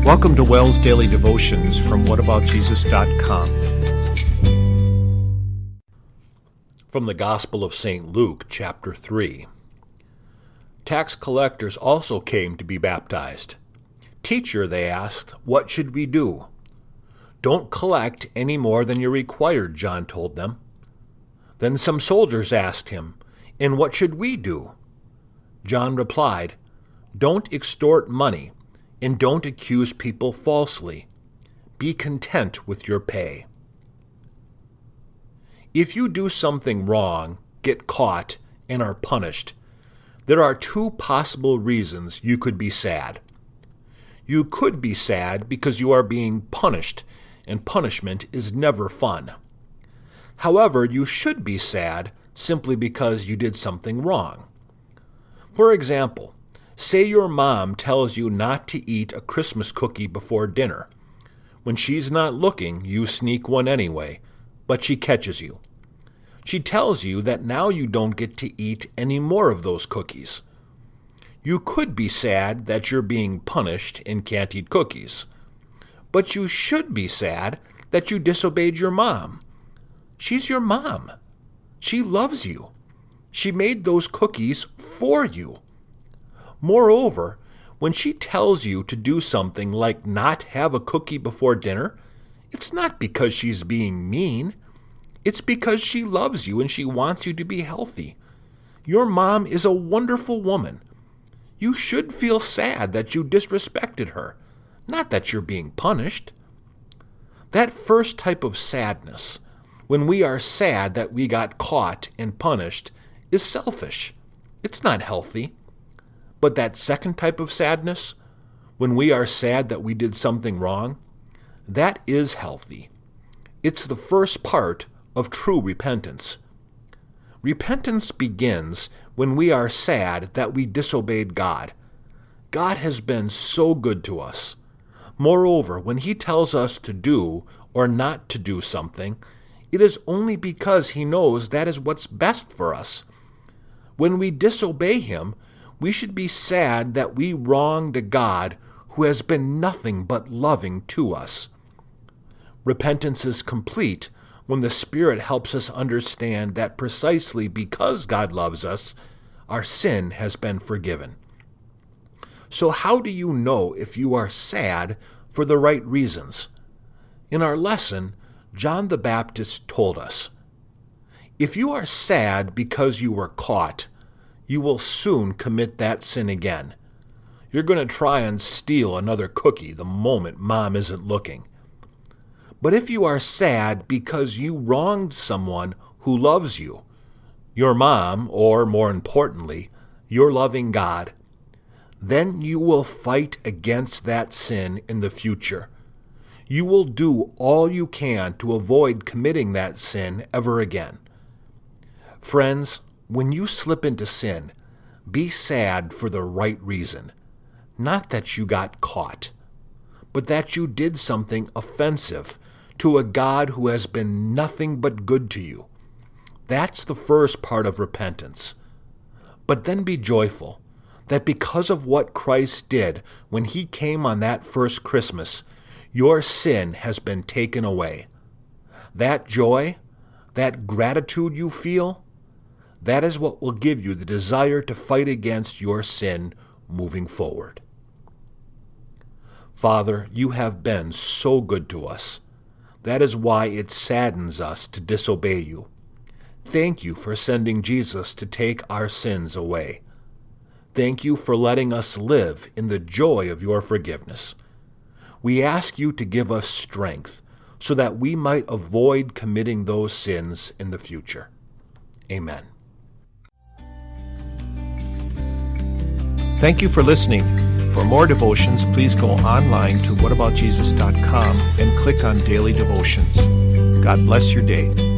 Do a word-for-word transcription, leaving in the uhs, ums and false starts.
Welcome to Wells Daily Devotions from what about jesus dot com. From the Gospel of Saint Luke, chapter three. Tax collectors also came to be baptized. "Teacher," they asked, "what should we do?" "Don't collect any more than you're required," John told them. Then some soldiers asked him, "And what should we do?" John replied, "Don't extort money, and don't accuse people falsely. Be content with your pay." If you do something wrong, get caught, and are punished, there are two possible reasons you could be sad. You could be sad because you are being punished, and punishment is never fun. However, you should be sad simply because you did something wrong. For example, say your mom tells you not to eat a Christmas cookie before dinner. When she's not looking, you sneak one anyway, but she catches you. She tells you that now you don't get to eat any more of those cookies. You could be sad that you're being punished and can't eat cookies. But you should be sad that you disobeyed your mom. She's your mom. She loves you. She made those cookies for you. Moreover, when she tells you to do something like not have a cookie before dinner, it's not because she's being mean. It's because she loves you and she wants you to be healthy. Your mom is a wonderful woman. You should feel sad that you disrespected her, not that you're being punished. That first type of sadness, when we are sad that we got caught and punished, is selfish. It's not healthy. But that second type of sadness, when we are sad that we did something wrong, that is healthy. It's the first part of true repentance. Repentance begins when we are sad that we disobeyed God. God has been so good to us. Moreover, when He tells us to do or not to do something, it is only because He knows that is what's best for us. When we disobey Him, we should be sad that we wronged a God who has been nothing but loving to us. Repentance is complete when the Spirit helps us understand that precisely because God loves us, our sin has been forgiven. So how do you know if you are sad for the right reasons? In our lesson, John the Baptist told us, "If you are sad because you were caught, you will soon commit that sin again. You're going to try and steal another cookie the moment Mom isn't looking. But if you are sad because you wronged someone who loves you, your mom, or more importantly, your loving God, then you will fight against that sin in the future. You will do all you can to avoid committing that sin ever again." Friends, when you slip into sin, be sad for the right reason. Not that you got caught, but that you did something offensive to a God who has been nothing but good to you. That's the first part of repentance. But then be joyful that because of what Christ did when He came on that first Christmas, your sin has been taken away. That joy, that gratitude you feel, that is what will give you the desire to fight against your sin moving forward. Father, you have been so good to us. That is why it saddens us to disobey you. Thank you for sending Jesus to take our sins away. Thank you for letting us live in the joy of your forgiveness. We ask you to give us strength so that we might avoid committing those sins in the future. Amen. Thank you for listening. For more devotions, please go online to what about jesus dot com and click on Daily Devotions. God bless your day.